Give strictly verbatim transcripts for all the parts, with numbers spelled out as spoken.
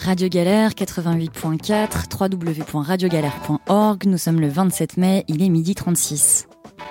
Radio Galère quatre-vingt-huit point quatre, w w w point radio galère point org. Nous sommes le vingt-sept mai, il est midi trente-six.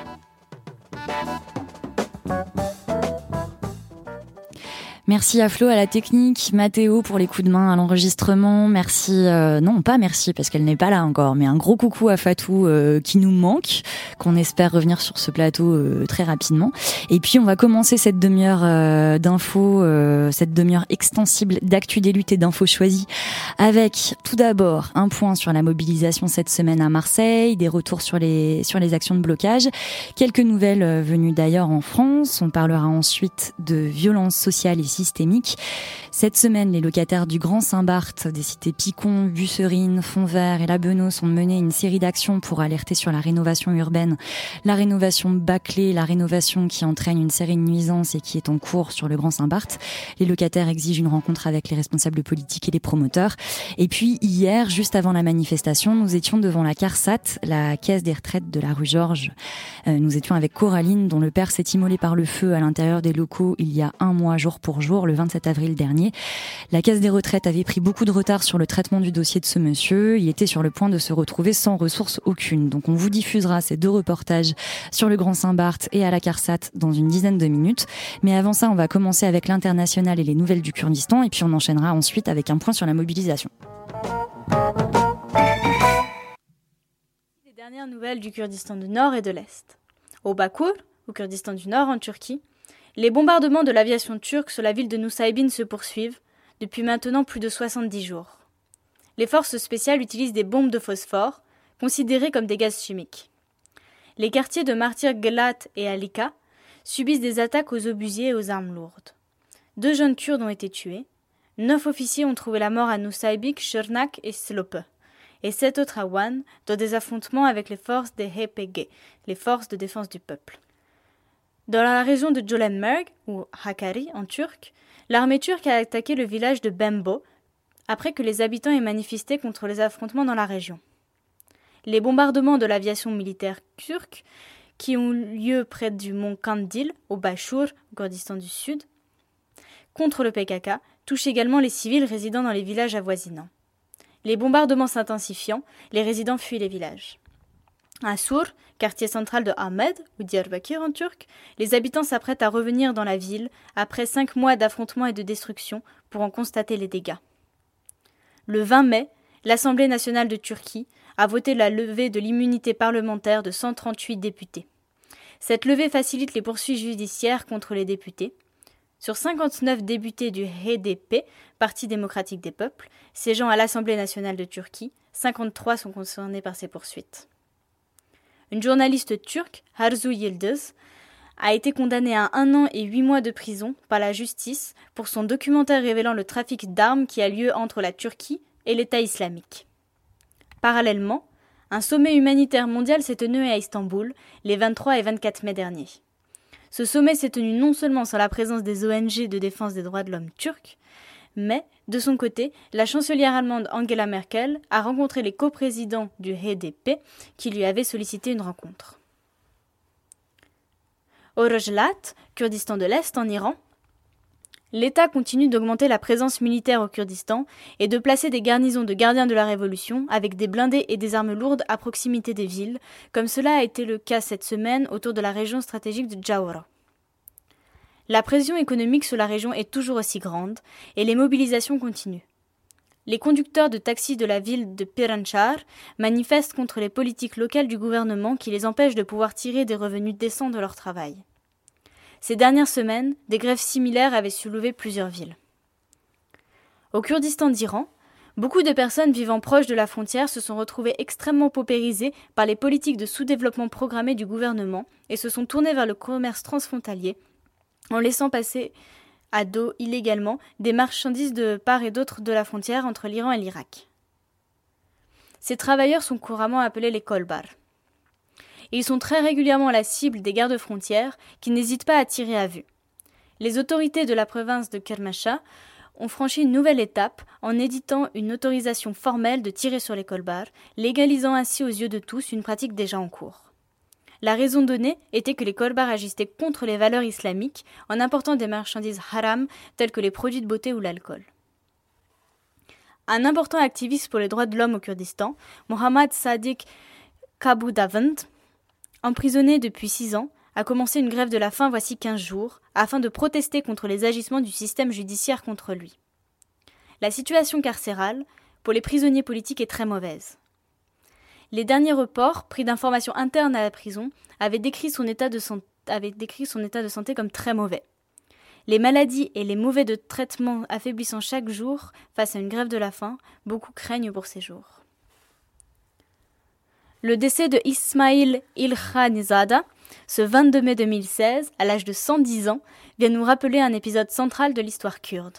Merci à Flo à la technique, Mathéo pour les coups de main à l'enregistrement, merci, euh, non pas merci parce qu'elle n'est pas là encore, mais un gros coucou à Fatou euh, qui nous manque, qu'on espère revenir sur ce plateau euh, très rapidement. Et puis on va commencer cette demi-heure euh, d'infos, euh, cette demi-heure extensible d'actu des luttes et d'infos choisies avec tout d'abord un point sur la mobilisation cette semaine à Marseille, des retours sur les, sur les actions de blocage, quelques nouvelles euh, venues d'ailleurs en France, on parlera ensuite de violences sociales et systémique. Cette semaine, les locataires du Grand Saint-Barth, des cités Picon, Busserine, Fontvert et La Benos ont mené une série d'actions pour alerter sur la rénovation urbaine, la rénovation bâclée, la rénovation qui entraîne une série de nuisances et qui est en cours sur le Grand Saint-Barth. Les locataires exigent une rencontre avec les responsables politiques et les promoteurs. Et puis hier, juste avant la manifestation, nous étions devant la CARSAT, la caisse des retraites de la rue Georges. Euh, nous étions avec Coraline, dont le père s'est immolé par le feu à l'intérieur des locaux il y a un mois, jour pour jour, le vingt-sept avril dernier. La Caisse des retraites avait pris beaucoup de retard sur le traitement du dossier de ce monsieur. Il était sur le point de se retrouver sans ressources aucune. Donc on vous diffusera ces deux reportages sur le Grand Saint-Barth et à la CARSAT dans une dizaine de minutes. Mais avant ça, on va commencer avec l'international et les nouvelles du Kurdistan et puis on enchaînera ensuite avec un point sur la mobilisation. Les dernières nouvelles du Kurdistan du Nord et de l'Est. Au Bakur, au Kurdistan du Nord en Turquie, les bombardements de l'aviation turque sur la ville de Nusaybin se poursuivent depuis maintenant plus de soixante-dix jours. Les forces spéciales utilisent des bombes de phosphore, considérées comme des gaz chimiques. Les quartiers de Martyr Gelat et Alika subissent des attaques aux obusiers et aux armes lourdes. Deux jeunes Kurdes ont été tués, neuf officiers ont trouvé la mort à Nusaybin, Shırnak et Slope, et sept autres à Van dans des affrontements avec les forces des H P G, les forces de défense du peuple. Dans la région de Jolenmerg, ou Hakkari en turc, l'armée turque a attaqué le village de Bembo après que les habitants aient manifesté contre les affrontements dans la région. Les bombardements de l'aviation militaire turque, qui ont lieu près du mont Kandil, au Bachur, au Kurdistan du Sud, contre le P K K, touchent également les civils résidant dans les villages avoisinants. Les bombardements s'intensifiant, les résidents fuient les villages. À Sur, quartier central de Ahmed, ou Diyarbakir en turc, les habitants s'apprêtent à revenir dans la ville après cinq mois d'affrontements et de destruction pour en constater les dégâts. Le vingt mai, l'Assemblée nationale de Turquie a voté la levée de l'immunité parlementaire de cent trente-huit députés. Cette levée facilite les poursuites judiciaires contre les députés. Sur cinquante-neuf députés du H D P, Parti démocratique des peuples, siégeant à l'Assemblée nationale de Turquie, cinquante-trois sont concernés par ces poursuites. Une journaliste turque, Arzu Yıldız, a été condamnée à un an et huit mois de prison par la justice pour son documentaire révélant le trafic d'armes qui a lieu entre la Turquie et l'État islamique. Parallèlement, un sommet humanitaire mondial s'est tenu à Istanbul les vingt-trois et vingt-quatre mai dernier. Ce sommet s'est tenu non seulement sans la présence des O N G de défense des droits de l'homme turcs, mais, de son côté, la chancelière allemande Angela Merkel a rencontré les coprésidents du H D P qui lui avaient sollicité une rencontre. Au Rojhelat, Kurdistan de l'Est en Iran, l'État continue d'augmenter la présence militaire au Kurdistan et de placer des garnisons de gardiens de la Révolution avec des blindés et des armes lourdes à proximité des villes, comme cela a été le cas cette semaine autour de la région stratégique de Jawara. La pression économique sur la région est toujours aussi grande et les mobilisations continuent. Les conducteurs de taxis de la ville de Piranchar manifestent contre les politiques locales du gouvernement qui les empêchent de pouvoir tirer des revenus décents de leur travail. Ces dernières semaines, des grèves similaires avaient soulevé plusieurs villes. Au Kurdistan d'Iran, beaucoup de personnes vivant proches de la frontière se sont retrouvées extrêmement paupérisées par les politiques de sous-développement programmées du gouvernement et se sont tournées vers le commerce transfrontalier, en laissant passer à dos illégalement des marchandises de part et d'autre de la frontière entre l'Iran et l'Irak. Ces travailleurs sont couramment appelés les kolbars. Ils sont très régulièrement la cible des gardes-frontières qui n'hésitent pas à tirer à vue. Les autorités de la province de Kermanshah ont franchi une nouvelle étape en éditant une autorisation formelle de tirer sur les kolbars, légalisant ainsi aux yeux de tous une pratique déjà en cours. La raison donnée était que les kolbars agissaient contre les valeurs islamiques en important des marchandises haram telles que les produits de beauté ou l'alcool. Un important activiste pour les droits de l'homme au Kurdistan, Mohammad Sadiq Kaboudavand, emprisonné depuis six ans, a commencé une grève de la faim voici quinze jours, afin de protester contre les agissements du système judiciaire contre lui. La situation carcérale, pour les prisonniers politiques, est très mauvaise. Les derniers reports, pris d'informations internes à la prison, avaient décrit son état de, san- avaient décrit son état de santé comme très mauvais. Les maladies et les mauvais de traitement affaiblissant chaque jour face à une grève de la faim, beaucoup craignent pour ces jours. Le décès de Ismail Ilkhanizada, ce vingt-deux mai deux mille seize, à l'âge de cent dix ans, vient nous rappeler un épisode central de l'histoire kurde.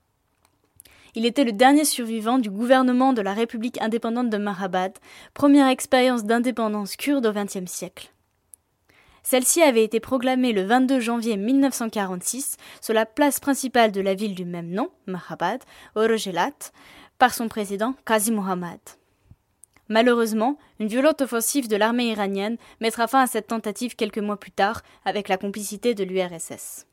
Il était le dernier survivant du gouvernement de la République indépendante de Mahabad, première expérience d'indépendance kurde au vingtième siècle. Celle-ci avait été proclamée le vingt-deux janvier mille neuf cent quarante-six sur la place principale de la ville du même nom, Mahabad, au Rogelat, par son président Qazi Mohammad. Malheureusement, une violente offensive de l'armée iranienne mettra fin à cette tentative quelques mois plus tard avec la complicité de l'U R S S.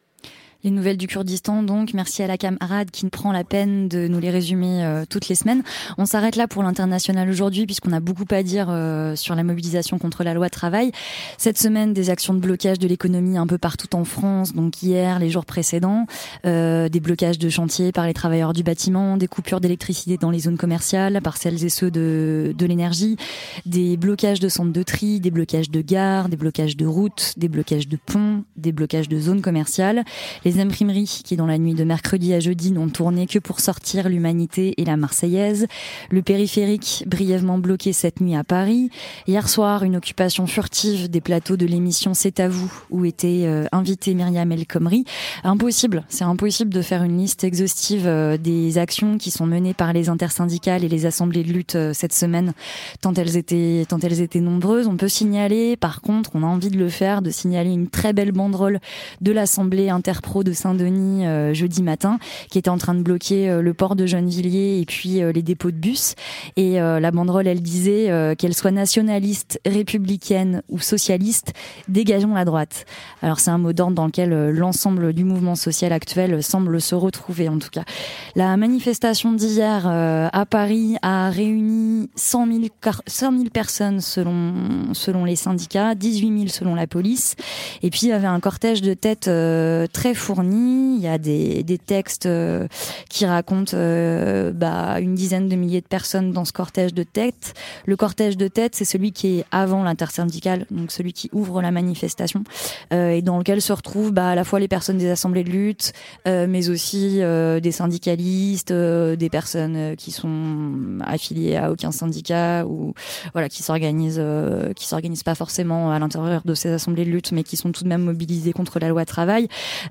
Les nouvelles du Kurdistan, donc. Merci à la camarade qui prend la peine de nous les résumer euh, toutes les semaines. On s'arrête là pour l'international aujourd'hui, puisqu'on a beaucoup à dire euh, sur la mobilisation contre la loi travail. Cette semaine, des actions de blocage de l'économie un peu partout en France, donc hier, les jours précédents, euh, des blocages de chantiers par les travailleurs du bâtiment, des coupures d'électricité dans les zones commerciales par celles et ceux de, de l'énergie, des blocages de centres de tri, des blocages de gares, des blocages de routes, des blocages de ponts, des blocages de zones commerciales. Les imprimeries qui, dans la nuit de mercredi à jeudi, n'ont tourné que pour sortir l'Humanité et la Marseillaise. Le périphérique, brièvement bloqué cette nuit à Paris. Hier soir, une occupation furtive des plateaux de l'émission C'est à vous, où était euh, invitée Myriam El Khomri. Impossible, c'est impossible de faire une liste exhaustive euh, des actions qui sont menées par les intersyndicales et les assemblées de lutte euh, cette semaine, tant elles étaient, tant elles étaient nombreuses. On peut signaler, par contre, on a envie de le faire, de signaler une très belle banderole de l'Assemblée Interpro de Saint-Denis euh, jeudi matin, qui était en train de bloquer euh, le port de Gennevilliers et puis euh, les dépôts de bus. Et euh, la banderole, elle disait euh, qu'elle soit nationaliste, républicaine ou socialiste, dégageons la droite. Alors c'est un mot d'ordre dans lequel euh, l'ensemble du mouvement social actuel semble se retrouver en tout cas. La manifestation d'hier euh, à Paris a réuni cent mille personnes selon, selon les syndicats, dix-huit mille selon la police. Et puis il y avait un cortège de têtes euh, très fourni. Il y a des, des textes euh, qui racontent euh, bah, une dizaine de milliers de personnes dans ce cortège de têtes. Le cortège de têtes, c'est celui qui est avant l'intersyndicale, donc celui qui ouvre la manifestation, euh, et dans lequel se retrouvent bah, à la fois les personnes des assemblées de lutte, euh, mais aussi euh, des syndicalistes, euh, des personnes qui sont affiliées à aucun syndicat ou voilà qui s'organisent, euh, qui s'organisent pas forcément à l'intérieur de ces assemblées de lutte, mais qui sont tout de même mobilisées contre la loi travail.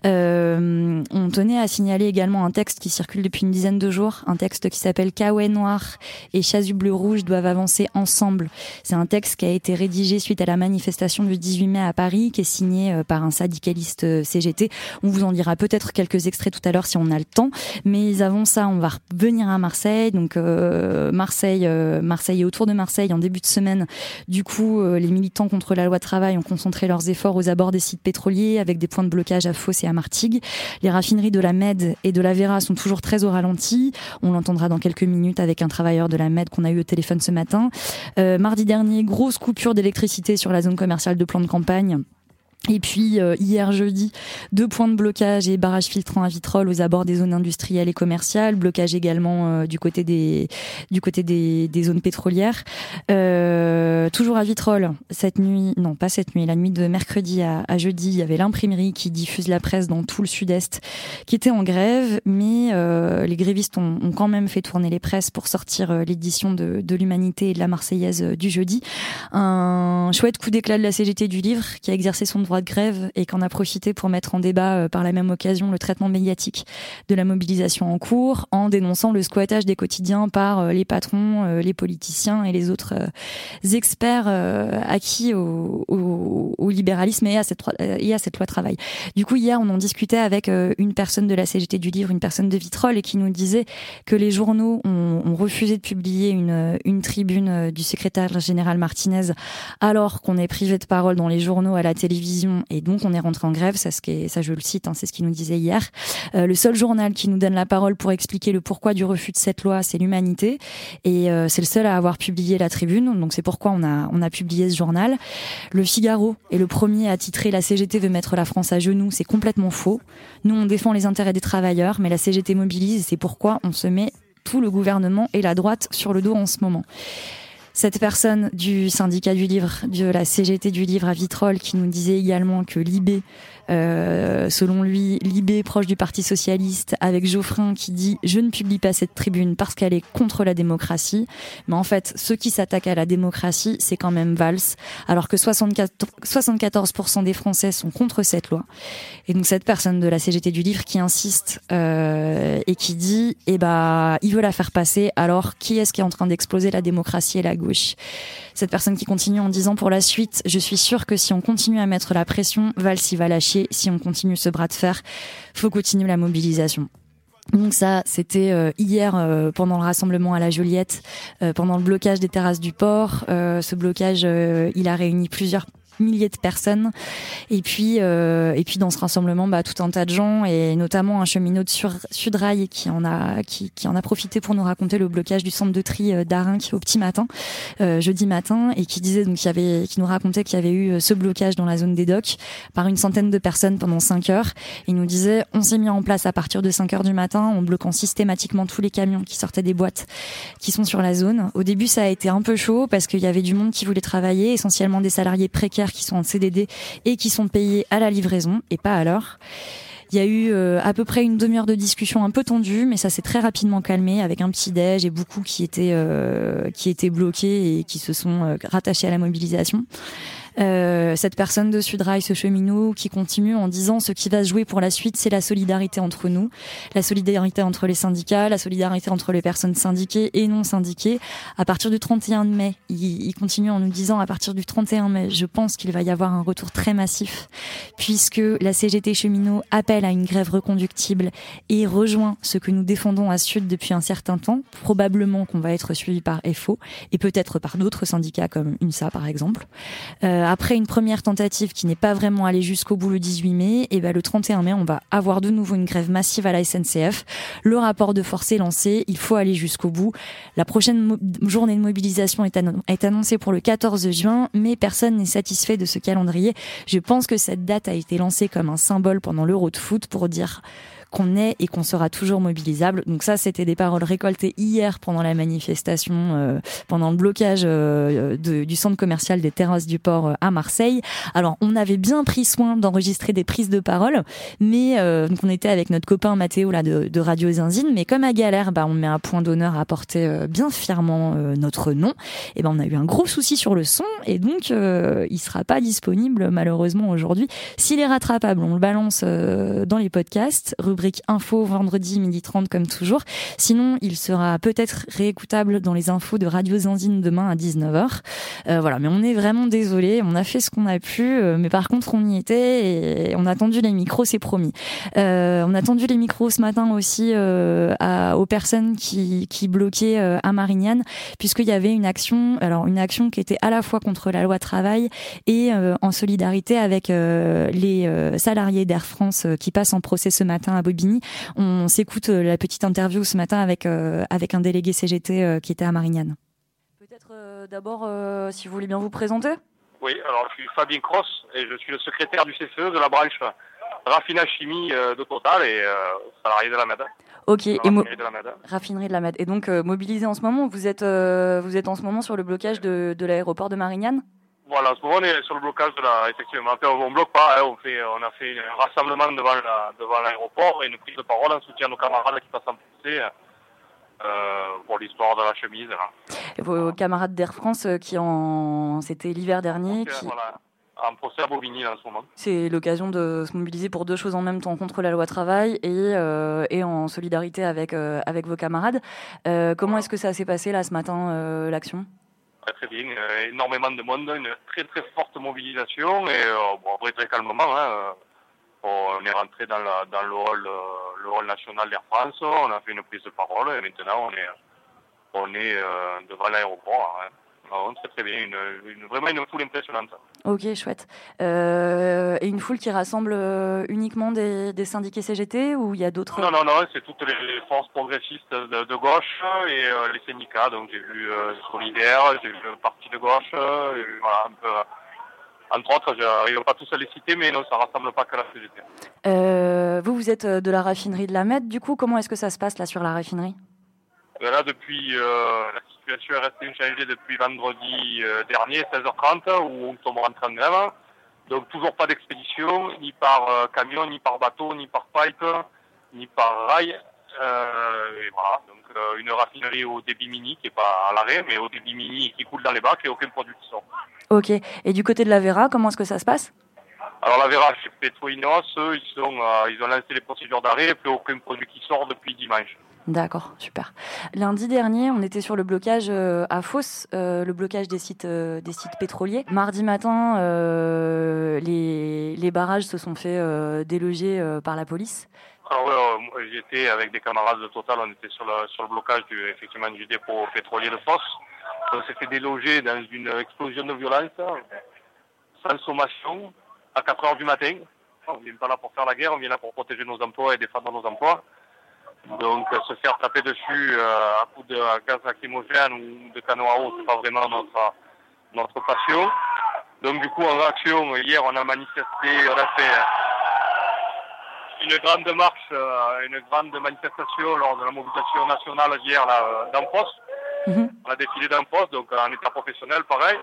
Euh, on tenait à signaler également un texte qui circule depuis une dizaine de jours, un texte qui s'appelle Kaoué Noir et Chasuble Rouge doivent avancer ensemble. C'est un texte qui a été rédigé suite à la manifestation du dix-huit mai à Paris, qui est signé par un syndicaliste C G T. On vous en dira peut-être quelques extraits tout à l'heure si on a le temps, mais avant ça, on va revenir à Marseille. Donc euh, Marseille, euh, Marseille et autour de Marseille, en début de semaine, du coup, euh, les militants contre la loi travail ont concentré leurs efforts aux abords des sites pétroliers avec des points de blocage à Fos et à Martigues. Les raffineries de la Med et de la Vera sont toujours très au ralenti. On l'entendra dans quelques minutes avec un travailleur de la Med qu'on a eu au téléphone ce matin. Euh, mardi dernier, grosse coupure d'électricité sur la zone commerciale de Plan de Campagne. Et puis euh, hier jeudi, deux points de blocage et barrages filtrants à Vitrolles aux abords des zones industrielles et commerciales, blocage également euh, du côté des du côté des, des zones pétrolières. Euh, toujours à Vitrolles, cette nuit, non pas cette nuit, la nuit de mercredi à, à jeudi, il y avait l'imprimerie qui diffuse la presse dans tout le sud-est, qui était en grève, mais euh, les grévistes ont, ont quand même fait tourner les presses pour sortir euh, l'édition de, de l'Humanité et de la Marseillaise euh, du jeudi. Un chouette coup d'éclat de la C G T du livre qui a exercé son droit de grève et qu'en a profité pour mettre en débat euh, par la même occasion le traitement médiatique de la mobilisation en cours, en dénonçant le squattage des quotidiens par euh, les patrons, euh, les politiciens et les autres euh, experts euh, acquis au, au, au libéralisme et à, cette, et à cette loi travail. Du coup, hier, on en discutait avec euh, une personne de la C G T du livre, une personne de Vitrolles, et qui nous disait que les journaux ont, ont refusé de publier une, une tribune du secrétaire général Martinez alors qu'on est privé de parole dans les journaux, à la télévision télévision et donc on est rentré en grève, ça, ce qui est, ça je le cite, hein, c'est ce qu'il nous disait hier. Euh, le seul journal qui nous donne la parole pour expliquer le pourquoi du refus de cette loi, c'est l'Humanité et euh, c'est le seul à avoir publié la tribune, donc c'est pourquoi on a, on a publié ce journal. Le Figaro est le premier à titrer la C G T veut mettre la France à genoux, c'est complètement faux. Nous on défend les intérêts des travailleurs, mais la C G T mobilise et c'est pourquoi on se met tout le gouvernement et la droite sur le dos en ce moment. Cette personne du syndicat du livre, de la C G T du livre à Vitrolles, qui nous disait également que l'I B, euh, selon lui, l'I B proche du Parti Socialiste, avec Geoffrin qui dit « Je ne publie pas cette tribune parce qu'elle est contre la démocratie ». Mais en fait, ceux qui s'attaquent à la démocratie, c'est quand même Valls, alors que soixante-quatorze pour cent des Français sont contre cette loi. Et donc cette personne de la C G T du livre qui insiste euh, et qui dit « Eh ben, il veut la faire passer, alors qui est-ce qui est en train d'exploser la démocratie et la gauche ?» Cette personne qui continue en disant pour la suite, je suis sûre que si on continue à mettre la pression, Valls y va lâcher. Si on continue ce bras de fer, faut continuer la mobilisation. Donc ça, c'était euh, hier euh, pendant le rassemblement à la Joliette, euh, pendant le blocage des terrasses du port. Euh, ce blocage, euh, il a réuni plusieurs milliers de personnes et puis euh, et puis dans ce rassemblement bah tout un tas de gens et notamment un cheminot de Sur- Sudrail qui en a qui qui en a profité pour nous raconter le blocage du centre de tri euh, d'Arinque au petit matin euh, jeudi matin et qui disait donc qu'il y avait qui nous racontait qu'il y avait eu ce blocage dans la zone des docks par une centaine de personnes pendant cinq heures. Il nous disait on s'est mis en place à partir de cinq heures du matin en bloquant systématiquement tous les camions qui sortaient des boîtes qui sont sur la zone. Au début ça a été un peu chaud parce qu'il y avait du monde qui voulait travailler, essentiellement des salariés précaires qui sont en C D D et qui sont payés à la livraison et pas à l'heure. Il y a eu euh, à peu près une demi-heure de discussion un peu tendue, mais ça s'est très rapidement calmé avec un petit déj et beaucoup qui étaient euh, qui étaient bloqués et qui se sont euh, rattachés à la mobilisation. Euh, cette personne de Sudrail, ce cheminot, qui continue en disant ce qui va se jouer pour la suite, c'est la solidarité entre nous, la solidarité entre les syndicats, la solidarité entre les personnes syndiquées et non syndiquées. À partir du trente et un mai, il, il continue en nous disant à partir du trente et un mai, je pense qu'il va y avoir un retour très massif, puisque la C G T cheminot appelle à une grève reconductible et rejoint ce que nous défendons à Sud depuis un certain temps. Probablement qu'on va être suivi par F O et peut-être par d'autres syndicats comme UNSA par exemple. Euh, Après une première tentative qui n'est pas vraiment allée jusqu'au bout le dix-huit mai, et ben le trente et un mai, on va avoir de nouveau une grève massive à la S N C F. Le rapport de force est lancé, il faut aller jusqu'au bout. La prochaine mo- journée de mobilisation est, annon- est annoncée pour le quatorze juin, mais personne n'est satisfait de ce calendrier. Je pense que cette date a été lancée comme un symbole pendant l'Euro de foot pour dire qu'on est et qu'on sera toujours mobilisable. Donc ça, c'était des paroles récoltées hier pendant la manifestation, euh, pendant le blocage euh, de, du centre commercial des Terrasses du Port euh, à Marseille. Alors, on avait bien pris soin d'enregistrer des prises de parole, mais euh, donc on était avec notre copain Mathéo là de, de Radio Zinzine, mais comme à Galère, bah on met un point d'honneur à porter euh, bien fièrement euh, notre nom. Et ben on a eu un gros souci sur le son et donc euh, il sera pas disponible malheureusement aujourd'hui. S'il est rattrapable, on le balance euh, dans les podcasts. Rubrique info vendredi midi trente comme toujours. Sinon, il sera peut-être réécoutable dans les infos de Radio Zinzine demain à dix-neuf heures. Euh, voilà, mais on est vraiment désolé. On a fait ce qu'on a pu, euh, mais par contre, on y était et on a tendu les micros, c'est promis. Euh, on a tendu les micros ce matin aussi euh, à, aux personnes qui, qui bloquaient euh, à Marignane, puisqu'il y avait une action, alors une action qui était à la fois contre la loi travail et euh, en solidarité avec euh, les euh, salariés d'Air France euh, qui passent en procès ce matin à Bobigny. On s'écoute euh, la petite interview ce matin avec euh, avec un délégué C G T euh, qui était à Marignane. Peut-être euh, d'abord, euh, si vous voulez bien vous présenter. Oui, alors je suis Fabien Cross et je suis le secrétaire du C C E de la branche raffinage chimie euh, de Total et euh, salarié de la M E D. Ok, et mo- de la M E D. Raffinerie de la M E D. Et donc euh, mobilisé en ce moment, vous êtes euh, vous êtes en ce moment sur le blocage de, de l'aéroport de Marignane. Voilà, en ce moment on est sur le blocage de la, effectivement, on ne bloque pas, hein, on fait, on a fait un rassemblement devant la, devant l'aéroport et une prise de parole en soutien à nos camarades qui passent en procès euh, pour l'histoire de la chemise. Là. Vos camarades d'Air France qui en, c'était l'hiver dernier. Okay, qui... Voilà, en procès à Bobigny là, en ce moment. C'est l'occasion de se mobiliser pour deux choses en même temps, contre la loi travail et, euh, et en solidarité avec, euh, avec vos camarades. Euh, comment voilà. Est-ce que ça s'est passé là ce matin, euh, l'action ? Très très bien, euh, énormément de monde, une très très forte mobilisation et euh, bon, après très calmement, hein, on est rentré dans, la, dans le, hall, euh, le hall national d'Air France, on a fait une prise de parole et maintenant on est, on est euh, devant l'aéroport. Hein. Alors, très très bien, une, une, vraiment une foule impressionnante. Ok, chouette. Euh, et une foule qui rassemble euh, uniquement des, des syndiqués C G T ou il y a d'autres? Non, non, non, c'est toutes les forces progressistes de, de gauche et euh, les syndicats. Donc j'ai vu euh, Solidaire, j'ai vu le Parti de gauche, euh, et, voilà, un peu, entre autres, je n'arrive pas tous à les citer, mais non, ça ne rassemble pas que la C G T. Euh, vous, vous êtes de la raffinerie de la Mède, du coup, comment est-ce que ça se passe là sur la raffinerie? Ben là, depuis, euh, la situation est restée inchangée depuis vendredi euh, dernier, seize heures trente, où nous sommes rentrés en grève. Donc toujours pas d'expédition, ni par euh, camion, ni par bateau, ni par pipe, ni par rail. Euh, et voilà, donc euh, une raffinerie au débit mini qui est pas à l'arrêt, mais au débit mini qui coule dans les bacs et aucun produit qui sort. Ok. Et du côté de la Vera, comment est-ce que ça se passe? Alors la Vera chez Petro-Ineos, eux, ils, sont, euh, ils ont lancé les procédures d'arrêt et plus aucun produit qui sort depuis dimanche. D'accord, super. Lundi dernier, on était sur le blocage euh, à Fos, euh, le blocage des sites, euh, des sites pétroliers. Mardi matin, euh, les, les barrages se sont fait euh, déloger euh, par la police. Alors ouais, euh, moi, j'étais avec des camarades de Total, on était sur le, sur le blocage du, effectivement, du dépôt pétrolier de Fos. On s'est fait déloger dans une explosion de violence, sans sommation, à quatre heures du matin. On ne vient pas là pour faire la guerre, on vient là pour protéger nos emplois et défendre nos emplois. Donc se faire taper dessus euh, à coups de gaz lacrymogène ou de canon à eau, c'est pas vraiment notre, notre passion. Donc du coup en réaction, hier on a manifesté, on a fait une grande marche, euh, une grande manifestation lors de la mobilisation nationale hier là, dans Fos. Mmh. On a défilé dans Fos, donc en état professionnel pareil.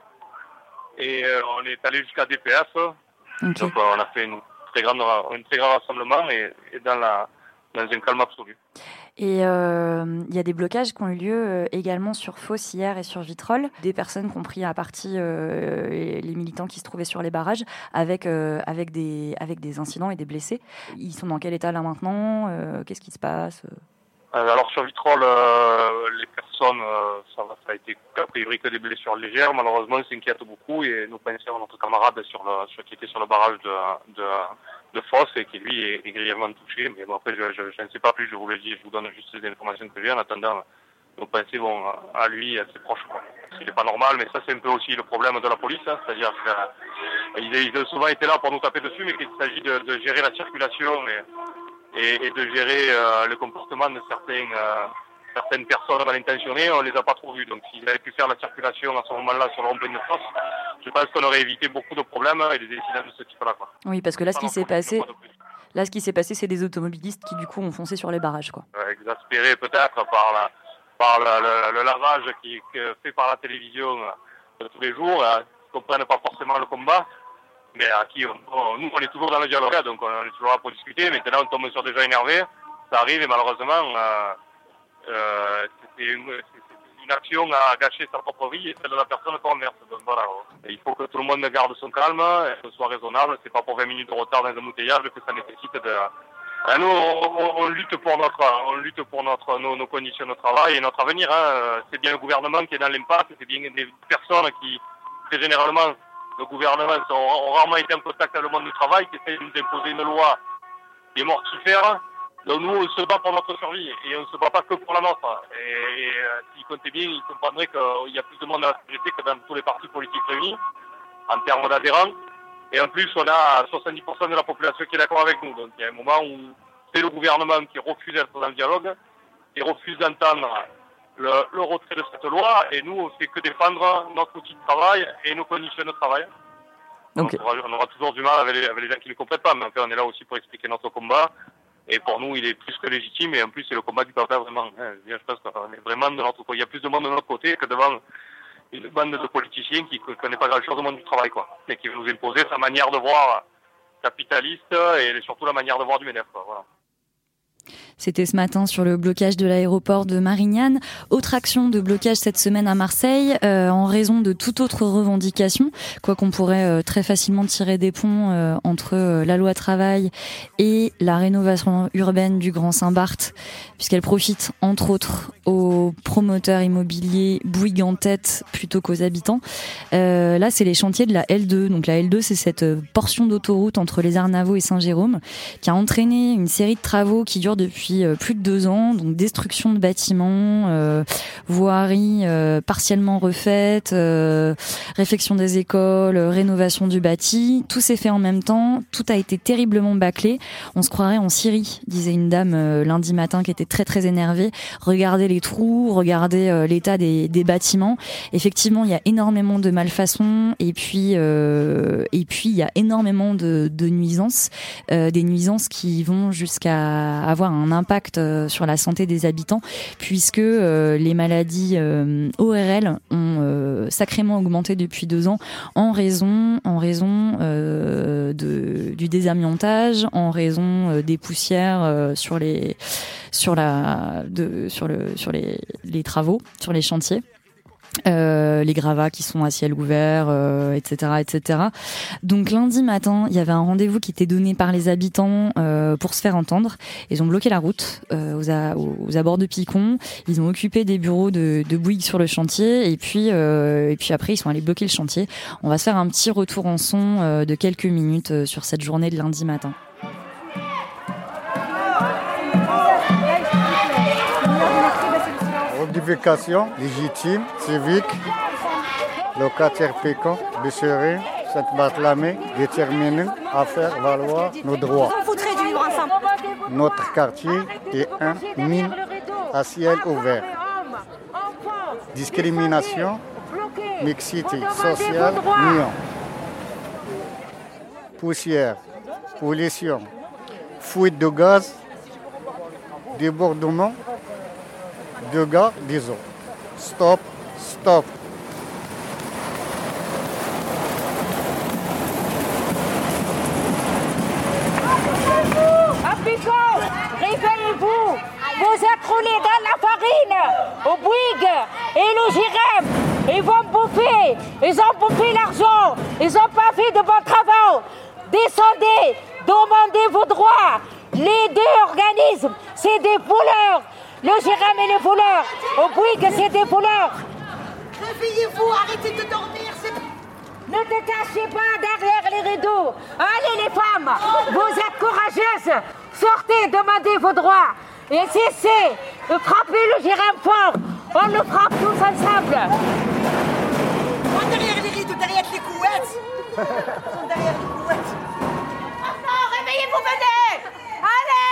Et euh, on est allé jusqu'à D P S. Okay. Donc euh, on a fait une très grande, un très grand rassemblement et, et dans la dans un calme absolu. Et il euh, y a des blocages qui ont eu lieu euh, également sur Fos hier et sur Vitrolles. Des personnes qui ont pris à partie euh, les militants qui se trouvaient sur les barrages avec, euh, avec, des, avec des incidents et des blessés. Ils sont dans quel état là maintenant? euh, Qu'est-ce qui se passe? Alors sur Vitrolles, euh, les personnes, euh, ça, va, ça a été a priori que des blessures légères. Malheureusement, ils s'inquiètent beaucoup et nous pensons à notre camarade sur le, sur, qui était sur le barrage de, de, de Fos et qui lui est, est grièvement touché. Mais bon, après, je, je, je ne sais pas plus, je vous le dis, je vous donne juste les informations que j'ai. En attendant, nous pensons bon, à lui et à ses proches. Ce n'est pas normal, mais ça c'est un peu aussi le problème de la police. Hein, c'est-à-dire qu'ils ils ont souvent été là pour nous taper dessus, mais qu'il s'agit de, de gérer la circulation et Et, et de gérer euh, le comportement de certains, euh, certaines personnes mal intentionnées, on les a pas trop vus. Donc s'ils avaient pu faire la circulation à ce moment-là sur le rond-point de Fos, je pense qu'on aurait évité beaucoup de problèmes et des incidents de ce type-là, quoi. Oui, parce que là, ce qui s'est passé, là, ce qui s'est passé, c'est des automobilistes qui du coup ont foncé sur les barrages, quoi. Euh, exaspérés peut-être par la, par la, le, le lavage qui est fait par la télévision euh, tous les jours, euh, qui comprennent pas forcément le combat. Mais à qui on, on, nous on est toujours dans le dialogue, donc on est toujours là pour discuter. Maintenant on tombe sur des gens énervés, ça arrive et malheureusement euh, euh, c'est, une, c'est une action à gâcher sa propre vie et celle de la personne converse. Donc voilà, il faut que tout le monde garde son calme, et que ce soit raisonnable. C'est pas pour vingt minutes de retard dans un embouteillage que ça nécessite de. Ben nous on, on lutte pour notre, on lutte pour notre nos, nos conditions de travail et notre avenir. Hein. C'est bien le gouvernement qui est dans l'impasse, c'est bien des personnes qui très généralement. Le gouvernement ont rarement été en contact avec le monde du travail, qui essaie de nous imposer une loi qui est mortifère. Donc nous, on se bat pour notre survie et on ne se bat pas que pour la nôtre. Et, et euh, s'ils comptaient bien, ils comprendraient qu'il y a plus de monde dans la société que dans tous les partis politiques réunis, en termes d'adhérents. Et en plus, on a soixante-dix pour cent de la population qui est d'accord avec nous. Donc il y a un moment où c'est le gouvernement qui refuse d'être dans le dialogue, qui refuse d'entendre Le, le retrait de cette loi, et nous on fait que défendre notre outil de travail et nos conditions de travail. Okay. On, aura, on aura toujours du mal avec les, avec les gens qui ne le comprennent pas, mais en fait on est là aussi pour expliquer notre combat, et pour nous il est plus que légitime, et en plus c'est le combat du peuple vraiment. Hein. Je pense qu'on est vraiment de notre côté. Il y a plus de monde de notre côté que devant une bande de politiciens qui ne connaissent pas grand chose au monde du travail, quoi, et qui veut nous imposer sa manière de voir capitaliste et surtout la manière de voir du M N F, quoi. Voilà. C'était ce matin sur le blocage de l'aéroport de Marignane. Autre action de blocage cette semaine à Marseille, euh, en raison de toute autre revendication, quoi qu'on pourrait euh, très facilement tirer des ponts euh, entre euh, la loi travail et la rénovation urbaine du Grand Saint-Barth, puisqu'elle profite entre autres aux promoteurs immobiliers Bouygues en tête plutôt qu'aux habitants. Euh, là, c'est les chantiers de la L deux. Donc la L deux, c'est cette portion d'autoroute entre les Arnavaux et Saint-Jérôme qui a entraîné une série de travaux qui durent dure depuis euh, plus de deux ans. Donc destruction de bâtiments, euh, voirie euh, partiellement refaite, euh, réfection des écoles, euh, rénovation du bâti. Tout s'est fait en même temps. Tout a été terriblement bâclé. On se croirait en Syrie, disait une dame euh, lundi matin qui était très très énervée. Regardez les trous, regardez euh, l'état des, des bâtiments. Effectivement, il y a énormément de malfaçons et puis euh, et puis il y a énormément de, de nuisances, euh, des nuisances qui vont jusqu'à avoir un impact euh, sur la santé des habitants, puisque euh, les maladies euh, O R L ont euh, sacrément augmenté depuis deux ans en raison en raison euh, de du désamiantage, en raison euh, des poussières euh, sur les sur la de sur le sur les les travaux, sur les chantiers. Euh, les gravats qui sont à ciel ouvert, euh, et cetera, et cetera. Donc lundi matin, il y avait un rendez-vous qui était donné par les habitants euh, pour se faire entendre. Ils ont bloqué la route euh, aux, a, aux abords de Picon. Ils ont occupé des bureaux de, de Bouygues sur le chantier et puis euh, et puis après ils sont allés bloquer le chantier. On va se faire un petit retour en son euh, de quelques minutes euh, sur cette journée de lundi matin. Modification légitime, civique, locataire Pécan, Bécherie, Saint-Barthélemy, déterminés à faire valoir nos droits. Notre quartier est un mine à ciel ouvert. Discrimination, mixité sociale, niant. Poussière, pollution, fuite de gaz, débordement, dégâts des eaux. Stop, stop. À Picon, réveillez-vous. Vous êtes roulés dans la farine, au Bouygues et le Jirem. Ils vont bouffer. Ils ont bouffé l'argent. Ils n'ont pas fait de bons travaux. Descendez, demandez vos droits. Les deux organismes, c'est des voleurs. Le Jirem et les voleurs. Au Bouygues, c'est des voleurs. Réveillez-vous, arrêtez de dormir. C'est... Ne te cachez pas derrière les rideaux. Allez les femmes, vous êtes courageuses. Sortez, demandez vos droits. Et cessez de frapper le Jirem fort. On le frappe tous ensemble. Pas derrière les rideaux, derrière les couettes. Ils sont derrière les couettes. Maintenant, réveillez-vous, venez. Allez.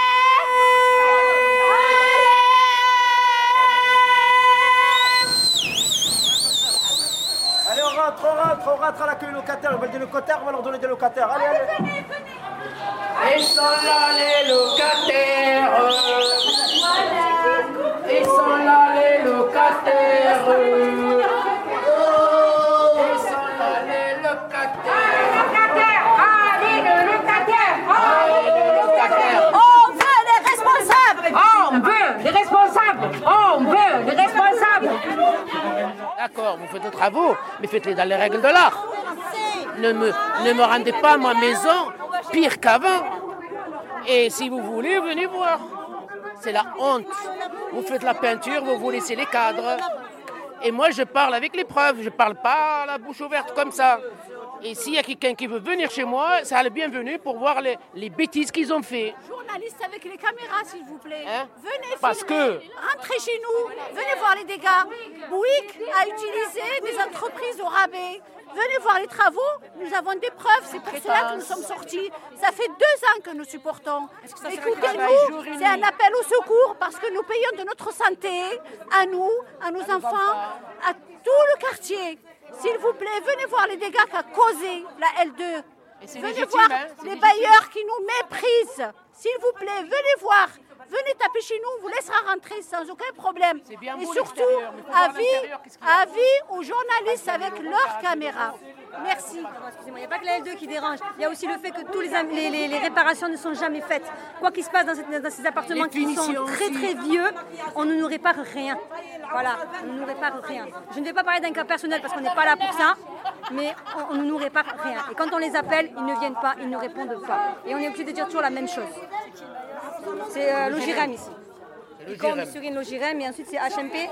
Allez, on rentre, on rentre, on rentre à l'accueil locataire. On va des locataires, on va leur donner des locataires. Allez, allez, venez, venez. Ils sont là les locataires. Ils sont là les locataires. Ils sont là les locataires. Allez, le locataire. Allez, le locataire. On veut les responsables. On veut les responsables. On veut les responsables. D'accord, vous faites des travaux, mais faites-les dans les règles de l'art. Ne me, ne me rendez pas ma maison pire qu'avant. Et si vous voulez, venez voir. C'est la honte. Vous faites la peinture, vous vous laissez les cadres. Et moi, je parle avec les preuves. Je ne parle pas à la bouche ouverte comme ça. Et s'il y a quelqu'un qui veut venir chez moi, c'est le bienvenu pour voir les, les bêtises qu'ils ont fait. Journalistes avec les caméras, s'il vous plaît. Hein? Venez Parce filmer. que... Rentrez chez nous. Venez voir les dégâts. Bouygues a utilisé des entreprises au rabais. Venez voir les travaux. Nous avons des preuves. C'est pour cela que nous sommes sortis. Ça fait deux ans que nous supportons. Écoutez-nous, c'est un appel au secours parce que nous payons de notre santé, à nous, à nos enfants, à tout le quartier. S'il vous plaît, venez voir les dégâts qu'a causé la L deux. Venez légitime, voir hein, les légitime. Bailleurs qui nous méprisent. S'il vous plaît, venez voir. Venez taper chez nous, on vous laissera rentrer sans aucun problème. Bien et beau, surtout, avis, avis aux journalistes avec leurs caméras. Merci. Excusez-moi, il n'y a pas que la L deux qui dérange. Il y a aussi le fait que tous les, les, les, les réparations ne sont jamais faites. Quoi qu'il se passe dans, cette, dans ces appartements qui sont très très vieux, on ne nous répare rien. Voilà, on ne nous répare rien. Je ne vais pas parler d'un cas personnel parce qu'on n'est pas là pour ça, mais on, on ne nous répare rien. Et quand on les appelle, ils ne viennent pas, ils ne répondent pas. Et on est obligé de dire toujours la même chose. C'est euh, le Jirem ici. Comme Surine le Jirem et ensuite c'est H M P.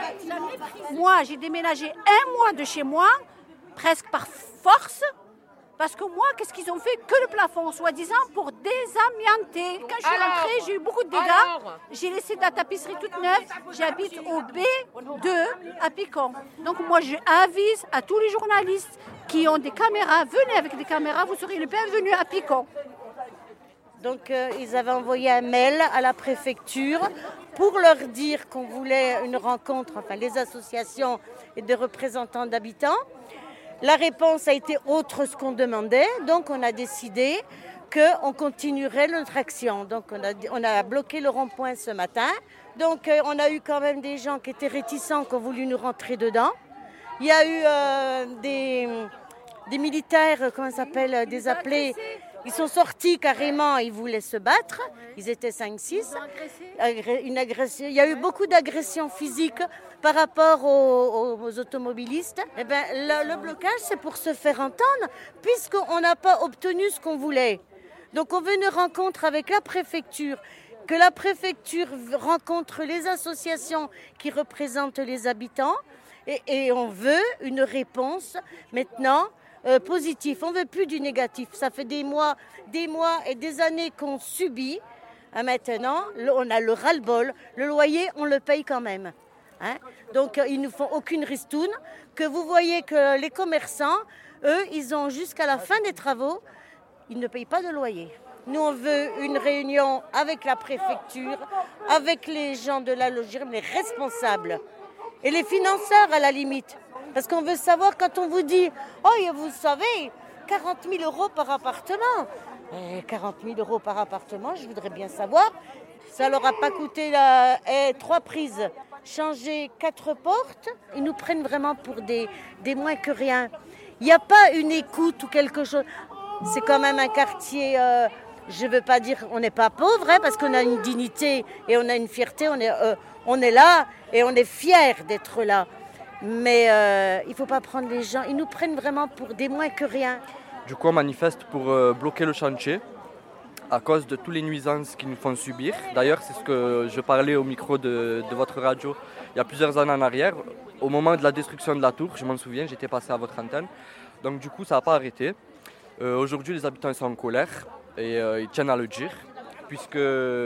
Moi, j'ai déménagé un mois de chez moi, presque par force, Parce que moi, qu'est-ce qu'ils ont fait? Que le plafond, soi-disant, pour désamianter. Quand je suis Alors, rentrée, j'ai eu beaucoup de dégâts. alors J'ai laissé de la tapisserie toute neuve. J'habite au B deux à Picon. Donc moi, je avise à tous les journalistes qui ont des caméras, venez avec des caméras, vous serez les bienvenus à Picon. Donc euh, ils avaient envoyé un mail à la préfecture pour leur dire qu'on voulait une rencontre, enfin les associations et des représentants d'habitants. La réponse a été autre ce qu'on demandait, donc on a décidé qu'on continuerait notre action. Donc on a, on a bloqué le rond-point ce matin. Donc euh, on a eu quand même des gens qui étaient réticents, qui ont voulu nous rentrer dedans. Il y a eu euh, des, des militaires, comment ça s'appelle, des appelés. Ils sont sortis carrément, ils voulaient se battre. Ils étaient cinq six. Une agression. Il y a eu beaucoup d'agressions physiques par rapport aux, aux, aux automobilistes. Eh ben, le, le blocage, c'est pour se faire entendre, puisqu'on n'a pas obtenu ce qu'on voulait. Donc on veut une rencontre avec la préfecture, que la préfecture rencontre les associations qui représentent les habitants, et, et on veut une réponse maintenant Euh, positif, on ne veut plus du négatif. Ça fait des mois, des mois et des années qu'on subit. Hein, maintenant, le, on a le ras-le-bol. Le loyer, on le paye quand même. Hein. Donc, euh, ils ne nous font aucune ristoune. Que vous voyez que les commerçants, eux, ils ont jusqu'à la fin des travaux, ils ne payent pas de loyer. Nous, on veut une réunion avec la préfecture, avec les gens de la logerie, les responsables et les financeurs à la limite. Parce qu'on veut savoir, quand on vous dit « Oh, vous savez, quarante mille euros par appartement. » Eh, quarante mille euros par appartement, je voudrais bien savoir. Ça leur a pas coûté la, eh, trois prises. Changer quatre portes, ils nous prennent vraiment pour des, des moins que rien. Il n'y a pas une écoute ou quelque chose. C'est quand même un quartier, euh, je ne veux pas dire on n'est pas pauvre, hein, parce qu'on a une dignité et on a une fierté. On est, euh, on est là et on est fiers d'être là. Mais euh, il ne faut pas prendre les gens, ils nous prennent vraiment pour des moins que rien. Du coup, on manifeste pour euh, bloquer le chantier à cause de toutes les nuisances qu'ils nous font subir. D'ailleurs, c'est ce que je parlais au micro de, de votre radio il y a plusieurs années en arrière. Au moment de la destruction de la tour, je m'en souviens, j'étais passé à votre antenne. Donc du coup, ça n'a pas arrêté. Euh, aujourd'hui, les habitants ils sont en colère et euh, ils tiennent à le dire, puisque